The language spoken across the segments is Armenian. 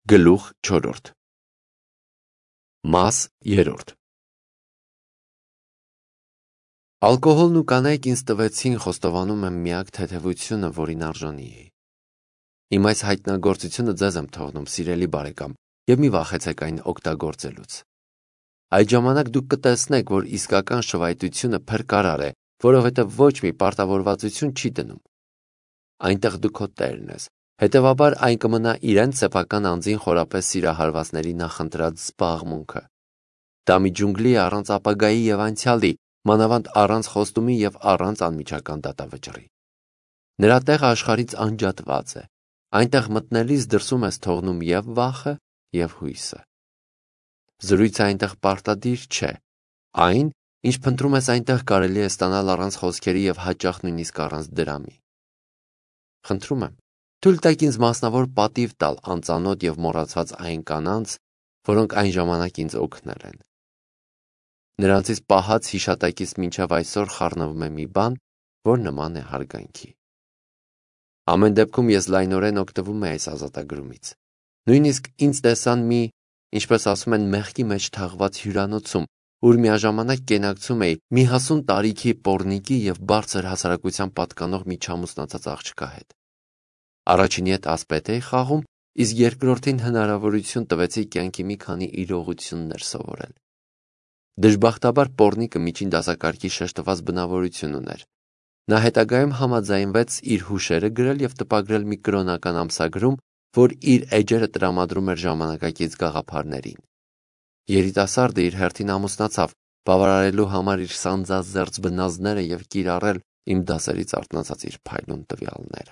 Գլուխ 4 Մաս 3 Ալկոհոլն ու կանայք ինձ տվեցին, խոստովանում եմ, միակ թեթևությունը, որին արժանի էի։ Իմ այս հայտնագործությունը ձեզ եմ թողնում, սիրելի բարեկամ, եւ մի վախեցեք այն օգտագործելուց։ Այդ ժամանակ դուք կտեսնեք, որ իսկական շվայտությունը փրկարար է, որովհետեւ ոչ մի պարտավորվածություն չի դնում։ Այնտեղ դու քո տերն ես, հետևաբար այն կմնա իրենց սեփական անձին խորապես սիրահարվածների նախընտրած զբաղմունքը։ Դա մի ջունգլի է առանց ապագայի եւ անցյալի, մանավանդ առանց խոստումի եւ առանց անմիջական դատավճռի։ Նրա տեղը աշխարհից անջատված է։ Այնտեղ մտնելիս դրսում ես թողնում եւ վախը, եւ հույսը։ Զրույցը այնտեղ պարտադիր չէ։ Այն, ինչ փնտրում ես այնտեղ կարելի է ստանալ առանց խոսքերի եւ հաճախ նույնիսկ առանց դրամի։ Խնդրում եմ, թույլ տաք ինձ մասնավոր պատիվ տալ անծանոթ եւ մոռացված այն կանանց, որոնք այն ժամանակ ինձ օգնել են։ Նրանցից պահած հիշատակից մինչև այսօր խառնվում է մի բան, որ նման է հարգանքի։ Ամեն դեպքում ես լայնորեն օգտվում եմ այս ազատագրումից։ Նույնիսկ ինձ տեսան մի, ինչպես ասում են, մեղքի մեջ թաղված հյուրանոցում, ուր միաժամանակ կենակցում էի մի հասուն տարիքի պոռնիկի եւ բարձր հասարակության պատկանող մի չամուսնացած աղջկա հետ։ Առաջինի հետ ասպետ էի խաղում, իսկ երկրորդին հնարավորություն տվեցի կյանքի մի քանի իրողություններ սովորել։ Դժբախտաբար պոռնիկը միջին դասակարգի շեշտված բնավորություն ուներ։ Նա հետագայում համաձայնվեց իր հուշերը գրել եւ տպագրել մի կրոնական ամսագրում, որ իր էջերը տրամադրում էր ժամանակակից գաղափարներին։ Երիտասարդը իր հերթին ամուսնացավ, բավարարելու համար իր սանձազերծ բնազդները եւ կիրառել իմ դասերից արթնացած իր փայլուն տվյալները։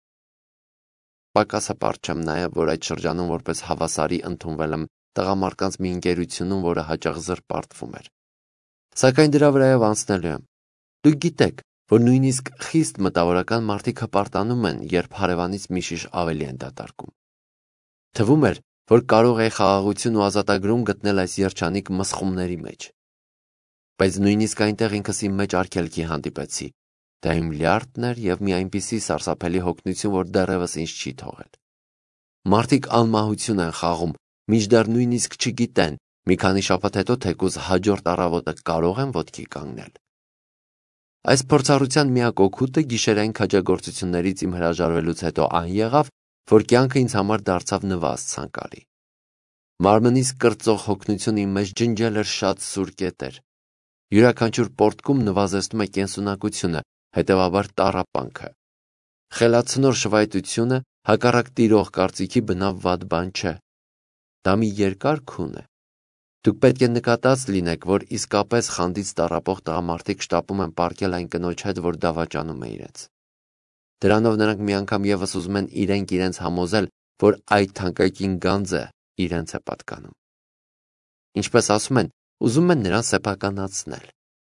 Պակասապարտ չեմ նաեւ, որ այդ շրջանում որպես հավասարի ընդունվել եմ տղամարդկանց մի ընկերությունում, որը հաճախ զրպարտվում էր։ Սակայն դրա վրայով անցնելու եմ։ Դուք գիտեք, որ նույնիսկ խիստ մտավորական մարդիկ հպարտանում են, երբ հարևանից մի շիշ ավելի են դատարկում։ Թվում էր, որ կարող է խաղաղություն ու ազատագրում գտնել այս երջանիկ մսխումների մեջ։ Բայց նույնիսկ այնտեղ ինքս իմ մեջ արգելքի հանդիպեցի։ Դա իմ լյարդն էր եւ մի այնպիսի սարսափելի հոգնություն, որ դեռևս ինձ չի թողել։ Մարդիկ անմահություն են խաղում, մինչդեռ նույնիսկ չգիտեն, մի քանի շաբաթ հետո թեկուզ հաջորդ առավոտը կարող են ոտքի կանգնել։ Այս փորձառության միակ օգուտը գիշերային քաջագործություններից իմ հրաժարվելուց հետո այն եղավ, որ կյանքը ինձ համար դարձավ նվազ ցանկալի։ Մարմնից կրծող հոգնությունը իմ մեջ ջնջել էր շատ սուր կետեր։ Յուրաքանչյուր պոռթկում նվազեցնում է կենսունակությունը, հետևաբար տառապանքը։ Խելացնոր շվայտությունը հակառակ տիրող կարծիքի բնավ վատ բան չէ։ Դա մի երկար քուն է։ Դուք պետք է նկատած լինեք, որ իսկապես խանդից տառապող տղամարդիկ շտապում են պառկել այն կնոջ հետ, որ դավաճանում է իրենց։ Դրանով նրանք մի անգամ եւս ուզում են իրենց համոզել, որ այդ թանկագին գանձը իրենց է պատկանում։ Ինչպես ասում են, ուզում են նրան սեփականացնել։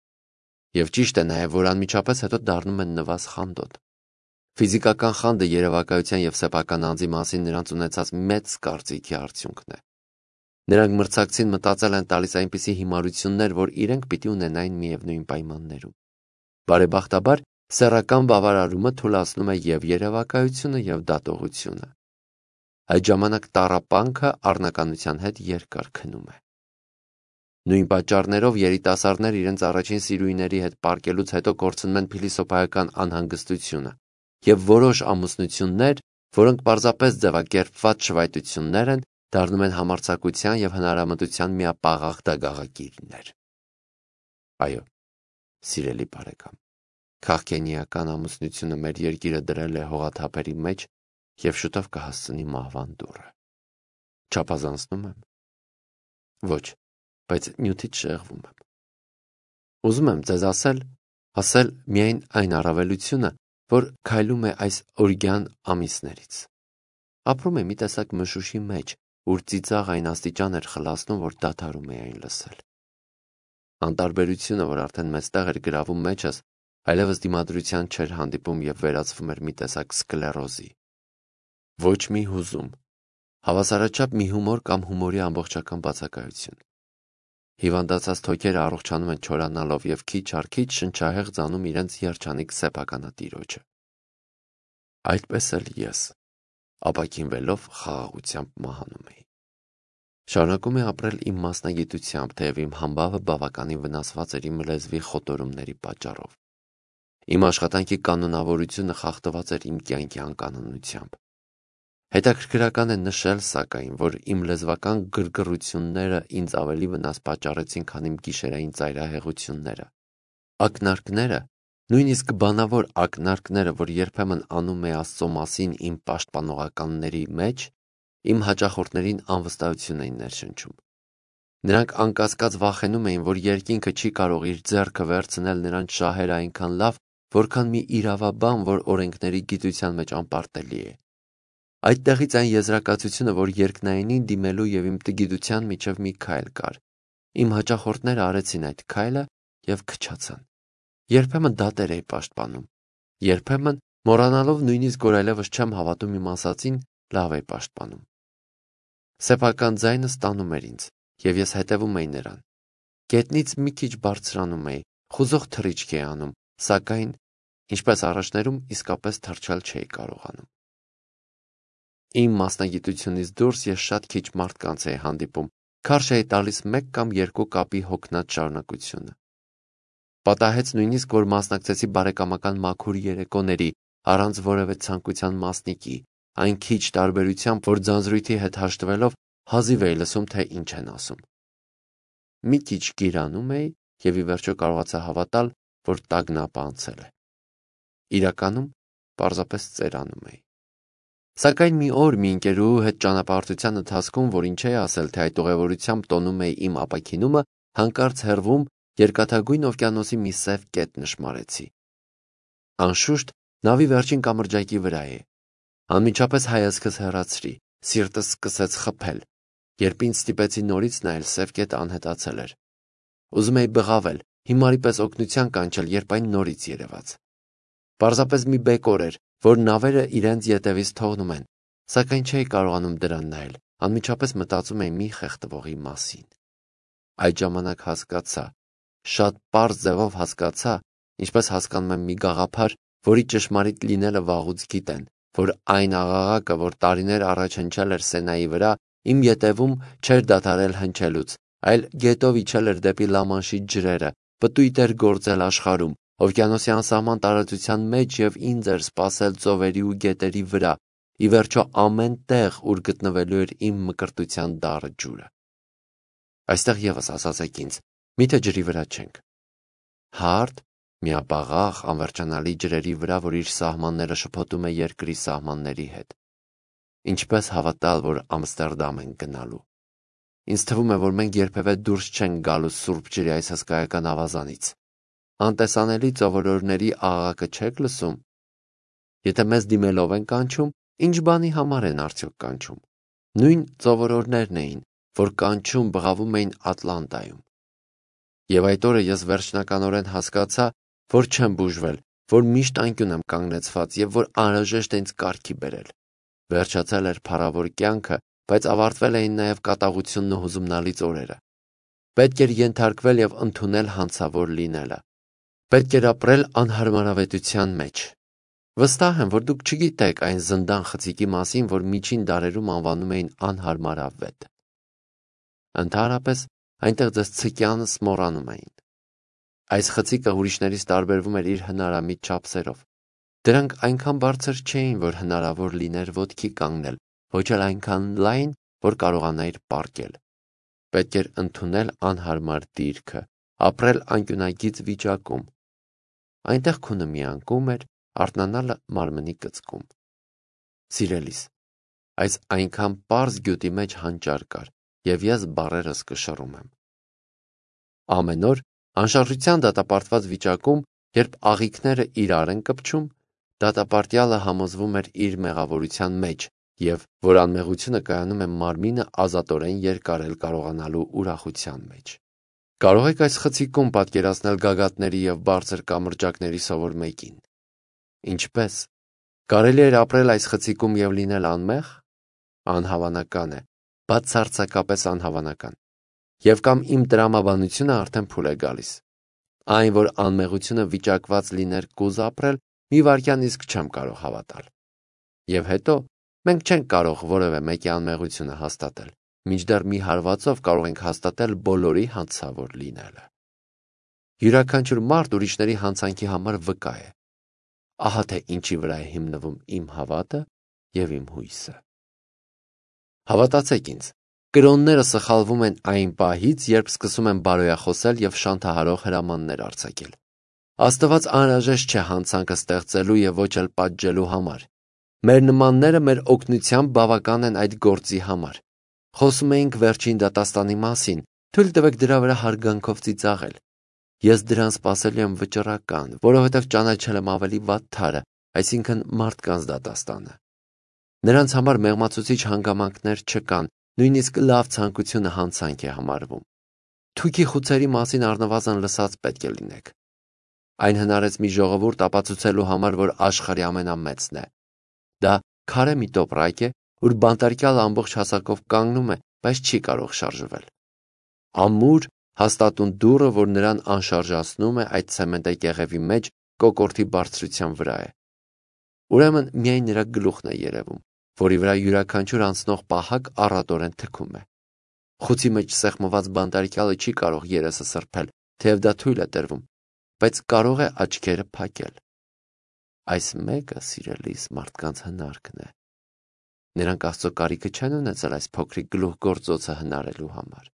Եվ ճիշտ է նաև, որ անմիջապես հետո դառնում են նվազ խանդոտ։ Ֆիզիկական խանդը երևակայության եւ սեփական անձի մասին նրանց ունեցած մեծ կարծիքի արդյունքն է։ Նրանք մրցակցին մտածել են տալիս այնպիսի հիմարություններ, որ իրենք պիտի ունենային միևնույն պայմաններում։ Բարեբախտաբար, սեռական բավարարումը թույլատնում է եւ երևակայությունը եւ դատողությունը։ Այդ ժամանակ տառապանքը առնականության հետ երկար քնում է։ Նույն պատճառներով երիտասարդներ իրենց առաջին սիրուհիների հետ պարկելուց հետո կորցնում են փիլիսոփայական անհանգստությունը, եւ որոշ ամուսնություններ, որոնք պարզապես ձևակերպված շվայտություններ են, դառնում են համարձակության եւ հնարամտության միապաղաղ դագաղագիրներ։ Այո, սիրելի բարեկամ, քաղքենիական ամուսնությունը մեր երկիրը դրել է հողաթափերի մեջ եւ շուտով կհասցնի մահվան դուռը։ Չափազանցնում եմ։ Ոչ, բայց նյութից շեղվում եմ։ Ուզում եմ ձեզ ասել միայն այն առավելությունը, որ քայլում է այս օրգյան ամիսներից։ Ապրում է մի տեսակ մշուշի մեջ, ուր ծիծաղ այն աստիճան էր խլացնում, որ դադարում է այն լսել։ Անտարբերությունը, որ արդեն մեծտեղ էր գրավում մեջս, այլևս դիմադրության չէր հանդիպում եւ վերածվում էր մի տեսակ սկլերոզի։ Ոչ մի հուզում, հավասարաչափ մի հումոր կամ հումորի ամբողջական բացակայություն։ Հիվանդացած թոքերը առողջանում են չորանալով եւ քիչ առ քիչ շնչահեղ ծանում իրենց երջանիկ սեփականատիրոջը։ Այդպես էլ ես։ ապաքինվելով խաղաղությամբ մահանում էի։ Շարունակում է ապրել իմ մասնագիտությամբ, թեև իմ համբավը բավականին վնասված էր իմ լեզվի խոտորումների պատճառով։ Իմ աշխատանքի կանոնավորությունը խախտված էր իմ կյանքի անկանոնությամբ։ Հետաքրքրական է նշել, սակայն, որ իմ լեզվական գրգռությունները ինձ ավելի վնաս պատճառեցին, քան իմ գիշերային ծայրահեղությունները։ Ակնարկները, նույնիսկ բանավոր ակնարկները, որ երբեմն անում է Աստծո մասին իմ պաշտպանողականների մեջ, իմ հաճախորդներին անվստահություն էին ներշնչում։ Նրանք անկասկած վախենում էին, որ երկինքը չի կարող իր ձեռքը վերցնել նրանց շահերը այնքան լավ, որքան մի իրավաբան, որ օրենքների գիտության մեջ անպարտելի է։ Այդտեղից այն եզրակացությունը, որ երկնայինին դիմելու եւ իմ տգիտության միջև մի քայլ կար։ Իմ հաճախորդները արեցին այդ քայլը եւ քչացան։ Երբեմն դատեր էի պաշտպանում։ Երբեմն, մոռանալով նույնիսկ որ այլևս չեմ հավատում իմ ասածին, լավ էի պաշտպանում։ Սեփական ձայնը ստանում էր ինձ, եւ ես հետևում էի նրան։ Գետնից մի քիչ բարձրանում էի, խուզող թռիչք էի անում, սակայն, ինչպես առաջներում, իսկապես թռչալ չէի կարողանում։ Իմ մասնագիտությունից դուրս ես շատ քիչ մարդկանց էի հանդիպում, քարշ էի տալիս 1 կամ 2 կապի հոգնած շարունակությունը։ Պատահեց նույնիսկ, որ մասնակցեցի բարեկամական մաքուր երեկոների, առանց որևէ ցանկության մասնիկի, այն քիչ տարբերությամբ, որ ձանձրույթի հետ հաշտվելով հազիվ էի լսում, թե ինչ են ասում։ Մի քիչ գիրանում էի եւ ի վերջո կարողացա հավատալ, որ տագնապը անցել է։ Իրականում պարզապես ծերանում էի։ Սակայն մի օր մի ընկերուհու հետ ճանապարհորդության ընթացքում, որ ինչ է ասել, թե այդ ուղևորությամբ տոնում էի իմ ապաքինումը, հանկարծ հեռվում երկաթագույն օվկիանոսի մի սև կետ նշմարեցի։ Անշուշտ նավի վերջին կամրջակի վրա է։ Անմիջապես հայացքս հեռացրի, սիրտս սկսեց խփել, երբ ինձ ստիպեցի նորից նայել, սև կետը անհետացել էր։ Ուզում էի բղավել, հիմարի պես օգնության կանչել, երբ այն նորից երևաց։ Պարզապես մի բեկոր էր, որ նավերը իրենց ետևից թողնում են, սակայն չէի կարողանում դրան նայել, անմիջապես մտածում էի մի խեղդվողի մասին։ Այդ ժամանակ հասկացա, շատ պարզ ձևով հասկացա, ինչպես հասկանում եմ մի գաղափար, որի ճշմարիտ լինելը վաղուց գիտեն, որ այն աղաղակը, որ տարիներ առաջ հնչել էր Սենայի վրա, իմ ետևում չէր դադարել հնչելուց, այլ գետով իջել էր դեպի Լամանշի ջրերը, պտույտ էր գործել աշխարհում, օվկիանոսի անսահման տարածության մեջ եւ ինձ էր սպասել ծովերի ու գետերի վրա, ի վերջո ամեն տեղ, ուր գտնվելու էր իմ մկրտության դառը ջուրը։ Այստեղ եւս ասացեք ինձ, միթե ջրի վրա չենք։ Հարթ, միապաղաղ, անվերջանալի ջրերի վրա, որ իր սահմանները շփոթում է երկրի սահմանների հետ։ Ինչպես հավատալ, որ Ամստերդամ ենք գնալու։ Ինձ թվում է, որ մենք երբևէ դուրս չենք գալու Սուրբ ջրի այս հսկայական ավազանից։ Անտեսանելի ծովորորների աղաղակը չեք լսում։ Եթե մեզ դիմելով են կանչում, ինչ բանի համար են արդյոք կանչում։ Նույն ծովորորներն էին, որ կանչում բղավում էին Ատլանտայում։ Եվ այդ օրը ես վերջնականորեն հասկացա, որ չեմ բուժվել, որ միշտ անկյուն եմ կանգնեցված եւ որ անհրաժեշտ է ինձ կարգի բերել։ Վերջացել էր փառավոր կյանքը, բայց ավարտվել էին նաև կատաղությունն ու հուզումնալից օրերը։ Պետք էր ենթարկվել եւ ընդունել հանցավոր լինելը։ Պետք էր ապրել անհարմարավետության մեջ։ Վստահ եմ, որ դուք չգիտեք այն զնդան խցիկի մասին, որ միջին դարերում անվանում էին անհարմարավետ։ Ընդհանրապես, այնտեղ ձեզ ցկյանս մոռանում էին։ Այս խցիկը ուրիշներից տարբերվում էր իր հնարամիտ չափսերով։ Դրանք այնքան բարձր չէին, որ հնարավոր լիներ ոտքի կանգնել, ոչ էլ այնքան լայն, որ կարողանայիր պառկել։ Պետք էր ընդունել անհարմար դիրքը, ապրել անկյունագիծ վիճակում։ Այնտեղ քունը միանկում էր, արթնանալը մարմնի կծկում։ Սիրելիս, այս այնքան պարզ գյուտի մեջ հանճար կար, եւ ես բառերս կշռում եմ։ Ամեն օր անշարժության դատապարտված վիճակում, երբ աղիքները իրար են կպչում, դատապարտյալը համոզվում էր իր մեղավորության մեջ եւ որ անմեղությունը կայանում է մարմինը ազատորեն երկարել կարողանալու ուրախության մեջ։ Կարող եք այս խցիկում պատկերացնել գագաթների եւ բարձր կամրջակների սովոր մեկին։ Ինչպես կարելի էր ապրել այս խցիկում եւ լինել անմեղ։ Անհավանական է, բացարձակապես անհավանական։ Եվ կամ իմ տրամաբանությունը արդեն փուլ է գալիս։ Այն, որ անմեղությունը վիճակված լիներ կուզ ապրել, մի վայրկյան իսկ չեմ կարող հավատալ։ Եվ հետո Մենք չենք կարող որևէ մեկի անմեղությունը հաստատել, մինչդեռ մի հարվածով կարող ենք հաստատել բոլորի հանցավոր լինելը։ Յուրաքանչյուր մարդ ուրիշների հանցանքի համար վկա է։ Ահա թե ինչի վրա է հիմնվում իմ հավատը և իմ հույսը։ Հավատացեք ինձ, կրոնները սխալվում են այն պահից, երբ սկսում են բարոյախոսել և շանթահարող հրամաններ արձակել։ Աստված անհրաժեշտ չէ հանցանքը ստեղծելու և ոչ էլ պատժելու համար։ Մեր նմանները մեր օգնությամբ բավական են այդ գործի համար։ Խոսում էինք վերջին դատաստանի մասին, թույլ տվեք դրա վրա հարգանքով ծիծաղել։ Ես դրան սպասելու եմ վճռական, որովհետև ճանաչել եմ ավելի վատ թարը, այսինքն մարդկանց դատաստանը։ Նրանց համար մեղմացուցիչ հանգամանքներ չկան, նույնիսկ լավ ցանկությունը հանցանք է համարվում։ Թույքի խուցերի մասին առնվազն լսած պետք է լինեք։ Այն հնարեց մի ժողովուրդ ապացուցելու համար, որ աշխարհի ամենամեծն է։ Դա քարե մի տոպրակ է, որ բանտարկյալը ամբողջ հասակով կանգնում է, բայց չի կարող շարժվել։ Ամուր, հաստատուն դուռը, որ նրան անշարժացնում է այդ ցեմենտե կեղևի մեջ, կոկորդի բարձրության վրա է։ Ուրեմն միայն նրա գլուխն է երևում, որի վրա յուրաքանչյուր անցնող պահակ առատորեն թքում է։ Խուցի մեջ սեղմված բանտարկյալը չի կարող երեսը սրբել, թեև դա թույլ է տրվում, բայց կարող է աչքերը փակել։ Այս մեկը, սիրելիս, մարդկանց հնարքն է։ Նրանք Աստծո կարիքը չեն ունեցել այս փոքրիկ գլուխգործոցը հնարելու համար։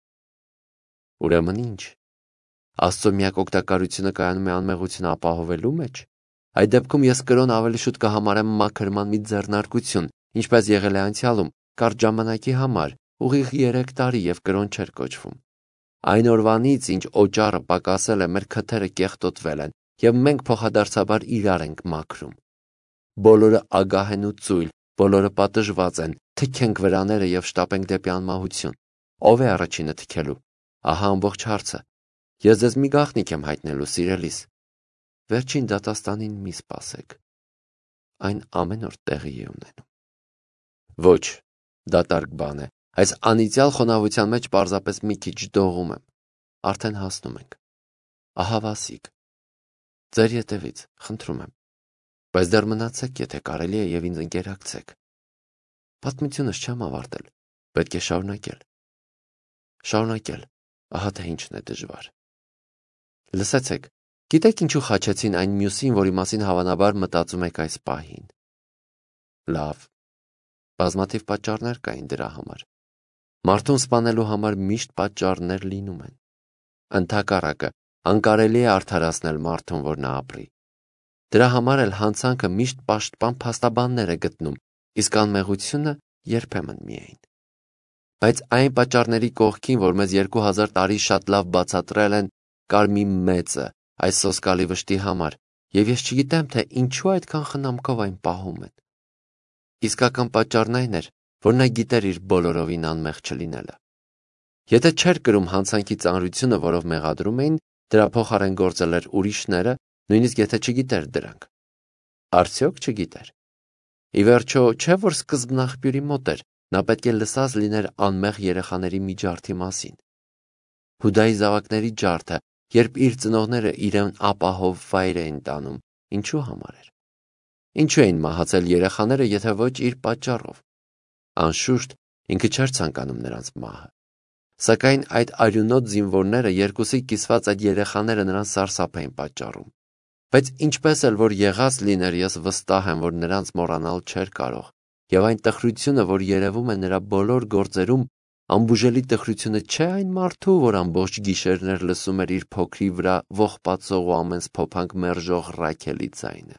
Ուրեմն ինչ։ Աստծո միակ օգտակարությունը կայանում է անմեղությունը ապահովելու մեջ։ Այդ դեպքում ես կրոն ավելի շուտ կհամարեմ մաքրման մի ձեռնարկություն, ինչպես եղել է անցյալում, կարճ ժամանակի համար, ուղիղ 3 տարի և կրոն չէր կոչվում։ Այն օրվանից, ինչ օճառը պակասել է, մեր քթերը կեղտոտվել են, և մենք փոխադարձաբար իրար ենք մաքրում։ Բոլորը ագահ են ու ծույլ, բոլորը պատժված են, թքենք վրաները և շտապենք դեպի անմահություն։ Ո՞վ է առաջինը թքելու։ Ահա ամբողջ հարցը։ Ես ձեզ մի գաղտնիք եմ հայտնելու, սիրելիս։ Վերջին դատաստանին մի սպասեք։ Այն ամեն օր տեղի է ունենում։ Ոչ, դատարկ բան է։ Այս անիծյալ խոնավության մեջ պարզապես մի քիչ դողում եմ։ Արդեն հասնում ենք։ Ահա Վասիկ։ Ձեր ետևից, խնդրում եմ։ Բայց դեռ մնացեք, եթե կարելի է, և ինձ ընկերակցեք։ Պատմությունս չեմ ավարտել։ Պետք է շարունակել։ Շարունակել։ Ահա թե ինչն է դժվար։ Լսեցեք, գիտեք ինչու խաչեցին այն մյուսին, որի մասին հավանաբար մտածում եք այս պահին։ Լավ։ Բազմաթիվ պատճառներ կային դրա համար։ Մարդուն սպանելու համար միշտ պատճառներ լինում են։ Ընդհակառակը, անկարելի է արդարացնել մարդուն, որ նա ապրի։ Դրա համար էլ հանցանքը միշտ պաշտպան փաստաբաններ է գտնում, իսկ անմեղությունը երբեմն միայն։ Բայց այն պատճառների կողքին, որ մեզ 2000 տարի շատ լավ բացատրել են, կար մի մեծը այս սոսկալի վշտի համար, և ես չգիտեմ, թե ինչու այդքան խնամքով այն պահում են։ Իսկական պատճառն այն էր, որ նա գիտեր իր բոլորովին անմեղ չլինելը։ Եթե չէր կրում հանցանքի ծանրությունը, որով մեղադրում էին, դրա փոխարեն գործել էր ուրիշները, նույնիսկ եթե չգիտեր դրանք։ Արդյոք չգիտեր։ Ի վերջո, չէ՞ որ սկզբն աղբյուրի մոտ էր, նա պետք է լսած լիներ անմեղ երեխաների մի ջարդի մասին։ Հուդայի զավակների ջարդը, երբ իր ծնողները իրեն ապահով վայր էին տանում, ինչու համար էր։ Ինչու էին մահացել երեխաները, եթե ոչ իր պատճառով։ Անշուշտ, ինքը չէր ցանկանում նրանց մահը։ Սակայն այդ արյունոտ զինվորները, երկուսի կիսված այդ երեխաները նրան սարսափ էին պատճառում։ Բայց ինչպես էլ որ եղած լիներ, ես վստահ եմ, որ նրանց մոռանալ չէր կարող, և այն տխրությունը, որ երևում է նրա բոլոր գործերում, անբուժելի տխրությունը չէ այն մարդու, որ ամբողջ գիշերներ լսում էր իր փոքրի վրա ողբացող ու ամենից փոփանք մերժող Ռաքելի ձայնը։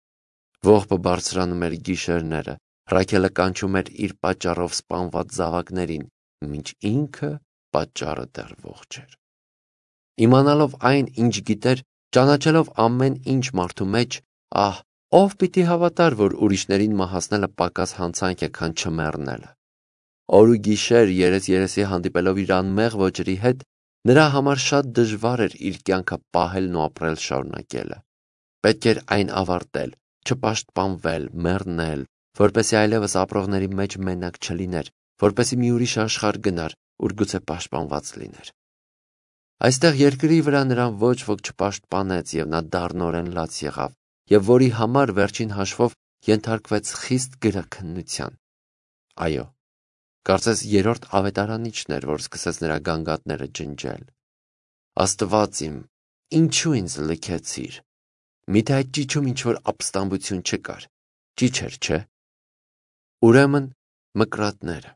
Ողբը բարձրանում էր գիշերները, Ռաքելը կանչում էր իր պատճառով սպանված զավակներին, մինչ ինքը պատճառը դեռ ողջ էր։ Իմանալով այն, ինչ գիտեր, ճանաչելով ամեն ինչ մարդու մեջ, ով պիտի հավատար, որ ուրիշներին մահացնելը պակաս հանցանք է, քան չմեռնելը։ Օր ու գիշեր երես-երեսի հանդիպելով իր անմեղ ոճերի հետ, նրա համար շատ դժվար էր իր կյանքը պահելն ու ապրել շարունակելը։ Պետք էր այն ավարտել, չպաշտպանվել, մեռնել, որպեսզի այլևս ապրողների մեջ մենակ չլիներ, որպեսզի մի ուրիշ աշխարհ գնար, ուր գուցե պաշտպանված լիներ։ Այստեղ երկրի վրա նրան ոչ ոք չպաշտպանեց, և նա դառնորեն լաց եղավ, և որի համար վերջին հաշվով ենթարկվեց խիստ գրաքննության։ Այո, կարծես երրորդ ավետարանիչն էր, որ սկսեց նրա գանգատները ջնջել։ Աստված իմ, ինչու ինձ լքեցիր։ Միթե այդ ճիչում ինչ-որ ապստամբություն չկար։ Ճիչ էր, չէ՞։ Ուրեմն մկրատները։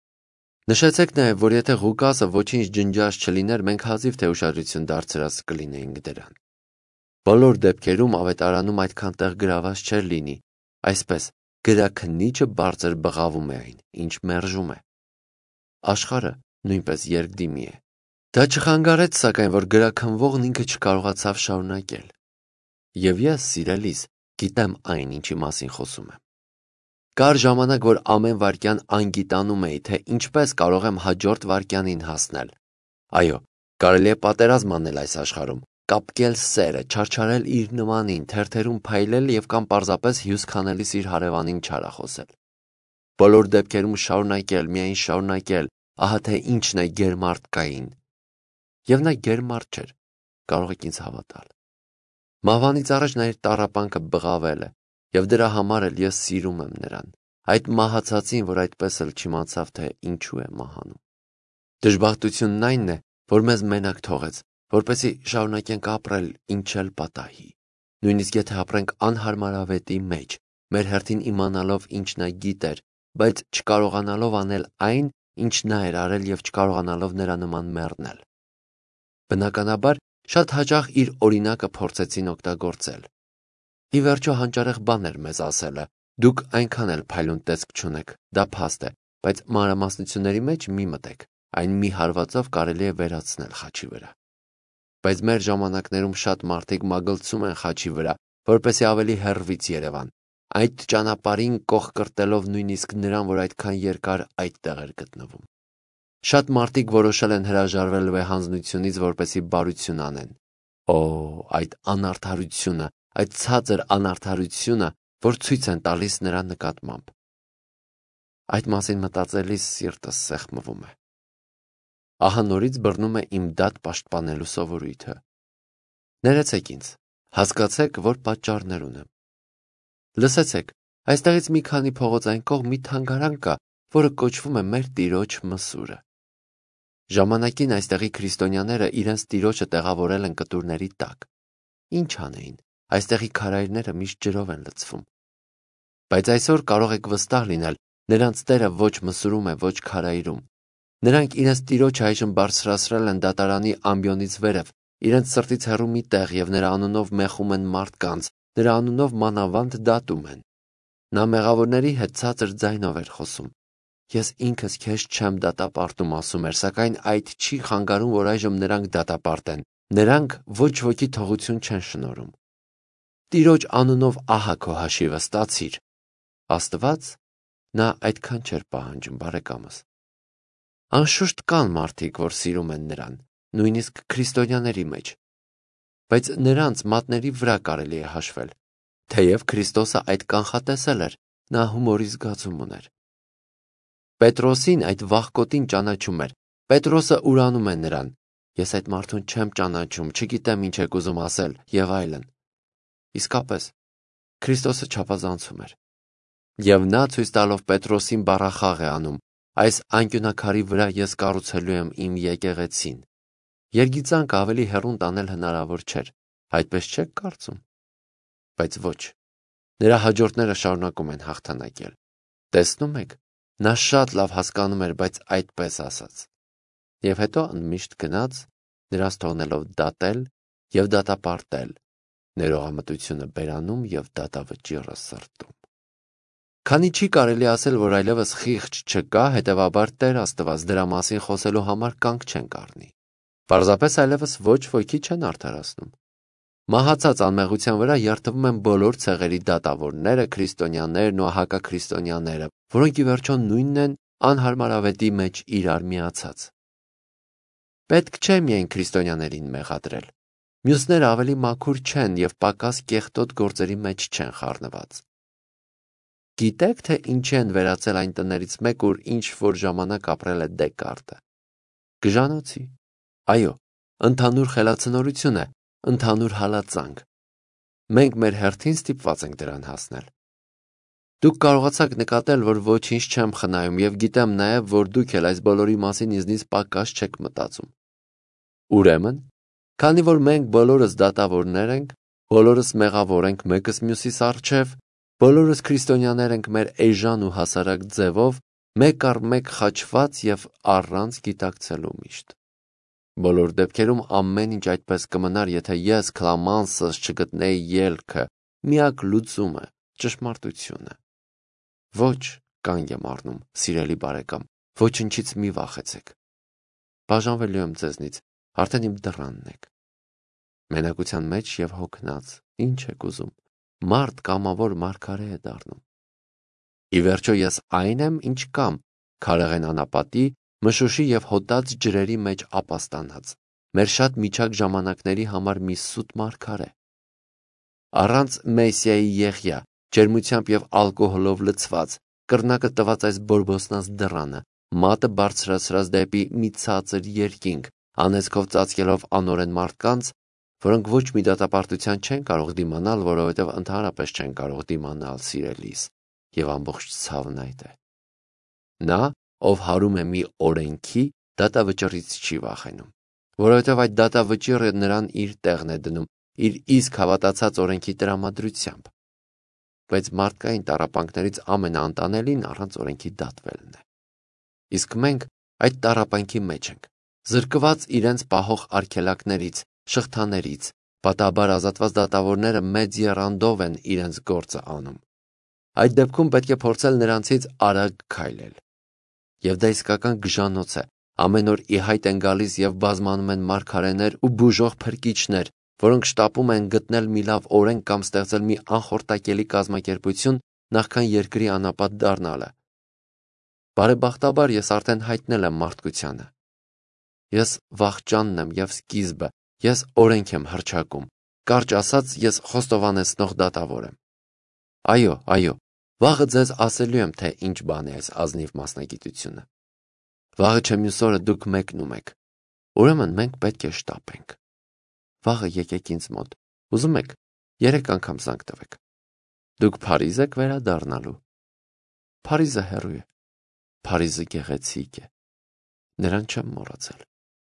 Նշեցեք նաև, որ եթե Ղուկասը ոչինչ ջնջած չլիներ, մենք հազիվ թե ուշադրություն դարձրած կլինեինք դրան։ Բոլոր դեպքերում ավետարանում այդքան տեղ գրաված չէր լինի, այսպես գրաքննիչը բարձր բղավում է այն, ինչ մերժում է։ Աշխարհը նույնպես երկդիմի է։ Դա չխանգարեց, սակայն, որ գրաքննվողն ինքը չկարողացավ շարունակել։ Եվ ես, սիրելիս, գիտեմ այն, ինչի մասին խոսում եմ։ Կար ժամանակ, որ ամեն վայրկյան անգիտանում էի, թե ինչպես կարող եմ հաջորդ վայրկյանին հասնել։ Այո, կարելի է պատերազմ անել այս աշխարհում, կապկել սերը, չարչարել իր նմանին, թերթերում փայլել եւ կամ պարզապես հյուս քանելիս իր հարևանին չարախոսել։ Բոլոր դեպքերում շարունակել, միայն շարունակել, ահա թե ինչն է գերմարդկային։ Եվ նա գերմարդ չէր, կարող եք ինձ հավատալ։ Մահվանից առաջ նա իր տառապանքը բղավել է, եւ դրա համար էլ ես սիրում եմ նրան, այդ մահացածին, որ այդպես էլ չիմացավ, թե ինչու է մահանում։ Դժբախտությունն այնն է, որ մեզ մենակ թողեց, որպեսզի շարունակենք ապրել, ինչ էլ պատահի։ Նույնիսկ եթե ապրենք անհարմարավետի մեջ, մեր հերթին իմանալով ինչ նա գիտեր, բայց չկարողանալով անել այն, ինչ նա էր արել եւ չկարողանալով նրա նման մեռնել։ Բնականաբար, շատ հաճախ իր օրինակը փորձեցին օգտագործել։ Ի վերջո հանճարեղ բան էր մեզ ասելը. դուք այնքան էլ փայլուն տեսք չունեք, դա փաստ է, բայց մանրամասնությունների մեջ մի մտեք, այն մի հարվածով կարելի է վերացնել խաչի վրա։ Բայց մեր ժամանակներում շատ մարդիկ մագլցում են խաչի վրա, որպեսզի ավելի հեռվից Երևան, այդ ճանապարհին կողկրտելով նույնիսկ նրան, որ այդքան երկար այդտեղ էր գտնվում։ Շատ մարդիկ որոշել են հրաժարվել վեհանձնությունից, որպեսզի բարություն անեն։ Օ, այդ անարդարությունը, այդ ցածր անարդարությունը, որ ցույց են տալիս նրա նկատմամբ։ Այդ մասին մտածելիս սիրտս սեղմվում է։ Ահա նորից բռնում է իմ դատ պաշտպանելու սովորույթը։ Ներեցեք ինձ, հասկացեք, որ պատճառներ ունեմ։ Լսեցեք, այստեղից մի քանի փողոց այն կողմ մի թանգարան կա, որը կոչվում է մեր Տիրոջ մսուրը։ Ժամանակին այստեղի քրիստոնյաները իրենց Տիրոջը տեղավորել են կտուրների տակ։ Ինչ անեին, այստեղի քարայրները միշտ ջրով են լցվում։ Բայց այսօր կարող եք վստահ լինել, նրանց Տերը ոչ մսուրում է, ոչ քարայրում։ Նրանք իրենց Տիրոջը այժմ բարձրացրել են դատարանի ամբիոնից վերև, իրենց սրտից հեռու մի տեղ եւ նրա անունով մեղում են մարդկանց, նրա անունով մանավանդ դատում են։ Նա մեղավորների հետ ցածր ձայնով էր խոսում։ Ես ինքս քեզ չեմ դատապարտում, ասում էր, սակայն այդ չի խանգարում, որ այժմ նրանք դատապարտեն։ Նրանք ոչ ոքի թողություն չեն շնորհում։ Տիրոջ անունով ահա քո հաշիվը ստացիր։ Աստված նա այդքան չէր պահանջում, բարեկամս։ Անշուշտ կան մարդիկ, որ սիրում են նրան, նույնիսկ քրիստոնյաների մեջ։ Բայց նրանց մատների վրա կարելի է հաշվել։ Թեև Քրիստոսը այդ կանխատեսել էր, նա հումորի զգացում ուներ։ Պետրոսին այդ վախկոտին ճանաչում էր։ Պետրոսը ուրանում է նրան։ Ես այդ մարդուն չեմ ճանաչում, չգիտեմ ինչ եք ուզում ասել, եւ այլն։ Իսկապես, Քրիստոսը չափազանցում էր։ Եվ նա ցույց տալով Պետրոսին բառախաղ է անում. այս անկյունակարի վրա ես կառուցելու եմ իմ եկեղեցին։ Երգիծանքը ավելի հեռուն տանել հնարավոր չէր, այդպես չեք կարծում։ Բայց ոչ, նրա հաջորդները շարունակում են հաղթանակել։ Տեսնում եք, նա շատ լավ հասկանում էր, բայց այդպես ասաց։ Եվ հետո ընդմիշտ գնաց, նրանց թողնելով դատել եւ դատապարտել, ներողամտությունը բերանում եւ դատավճիռը սրտում։ Քանի չի կարելի ասել, որ այլևս խիղճ չկա, հետևաբար Տեր Աստված դրա մասին խոսելու համար կանգ չեն կառնի։ Պարզապես այլևս ոչ ոքի չեն արդարացնում։ Մահացած անմեղության վրա երթվում են բոլոր ցեղերի դատավորները, քրիստոնյաներն ու հակաքրիստոնյաները, որոնք ի վերջո նույնն են անհարմարավետի մեջ իրար միացած։ Պետք չէ միայն քրիստոնյաներին մեղադրել։ Մյուսները ավելի մաքուր չեն եւ պակաս կեղտոտ գործերի մեջ չեն խառնված։ Գիտեք, թե ինչի են վերածել այն տներից մեկ, ուր ինչ որ ժամանակ ապրել է Դեկարտը։ Գժանոցի։ Այո, ընդհանուր խելացնորություն է, ընդհանուր հալածանք։ Մենք մեր հերթին ստիպված ենք դրան հասնել։ Դուք կարողացաք նկատել, որ ոչինչ չեմ խնայում և գիտեմ նաև, որ դուք էլ այս բոլորի մասին ինձնից պակաս չեք մտածում։ Ուրեմն, քանի որ մենք բոլորս դատավորներ ենք, բոլորս մեղավոր ենք մեկս մյուսիս առջև, բոլորս քրիստոնյաներ ենք մեր էժան ու հասարակ ձևով, մեկ առ մեկ խաչված և առանց գիտակցելու միշտ։ Բոլոր դեպքերում ամեն ինչ այդպես կմնար, եթե ես Քլամանսս չգտնեի ելքը, միակ լուծումը, ճշմարտությունը։ Ոչ, կանգ եմ առնում, սիրելի բարեկամ, ոչնչից մի վախեցեք։ Բաժանվելու եմ ձեզնից, արդեն իմ դռանն եք։ Մենակության մեջ և հոգնած, ինչ եք ուզում, մարդ կամավոր մարգարե է դառնում։ Ի վերջո ես այն եմ, ինչ կամ, քարեղեն անապատի, մշուշի և հոտած ջրերի մեջ ապաստանած, մեր շատ միջակ ժամանակների համար մի սուտ մարգարե։ Առանց Մեսիայի Եղիա, ջերմությամբ և ալկոհոլով լցված, կռնակը տված այս բորբոսնած դռանը, մատը բարձրացրած դեպի մի ցածր երկինք, անեծքով ծածկելով անօրեն մարդկանց, որոնք ոչ մի դատապարտության չեն կարող դիմանալ, որովհետև ընդհանրապես չեն կարող դիմանալ, սիրելիս, և ամբողջ ցավն այդ է։ Նա, ով հարում է մի օրենքի, դատավճռից չի վախենում, որովհետև այդ դատավճիռը նրան իր տեղն է դնում, իր իսկ հավատացած օրենքի տրամադրությամբ։ Բայց մարդկային տառապանքներից ամենաանտանելին առանց օրենքի դատվելն է։ Իսկ մենք այդ տառապանքի մեջ ենք, զրկված իրենց պահող արգելակներից, շղթաներից, պատահաբար ազատված դատավորները մեծ եռանդով են իրենց գործը անում։ Այդ դեպքում պետք է փորձել նրանցից արագ քայլել։ Եվ դա իսկական գժանոց է, ամեն օր ի հայտ են գալիս և բազմանում են մարգարեներ ու բուժող փրկիչներ, որոնք շտապում են գտնել մի լավ օրենք կամ ստեղծել մի անխորտակելի կազմակերպություն, նախքան երկրի անապատ դառնալը։ Բարեբախտաբար ես արդեն հայտնել եմ մարդկությանը։ Ես վախճանն եմ և սկիզբը, ես օրենք եմ հռչակում, կարճ ասած, ես խոստովանեցնող դատավոր եմ։ Այո, վաղը ձեզ ասելու եմ, թե ինչ բան է այս ազնիվ մասնագիտությունը։ Վաղը չէ մյուս օրը դուք մեկնում եք, ուրեմն մենք պետք է շտապենք։ Վաղը եկեք ինձ մոտ, ուզում եք, 3 անգամ զանգ տվեք։ Դուք Փարիզ եք վերադառնալու։ Փարիզը հեռու է, Փարիզը գեղեցիկ է, նրան չեմ մոռացել։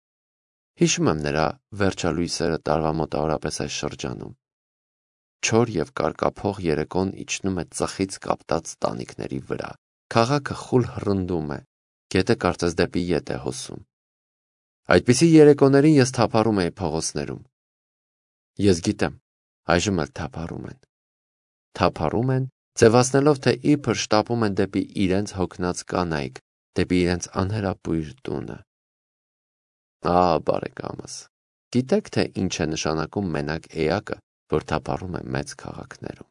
Հիշում եմ նրա վերջալույսերը տարվա մոտավորապես այս շրջանում։ Չոր և կարկափող երեկոն իջնում է ծխից կապտած տանիքների վրա, քաղաքը խուլ հռնդում է, գետը կարծես դեպի ետ է հոսում։ Այդպիսի երեկոներին ես թափառում էի փողոցներում։ Ես գիտեմ, այժմ էլ թափառում են։ Թափառում են, ձևացնելով, թե իբր շտապում են դեպի իրենց հոգնած կանայք, դեպի իրենց անհրապույր տունը։ Բարեկամս, գիտեք, թե ինչ է նշանակում մենակ էակը, որ թափառում է մեծ քաղաքներում։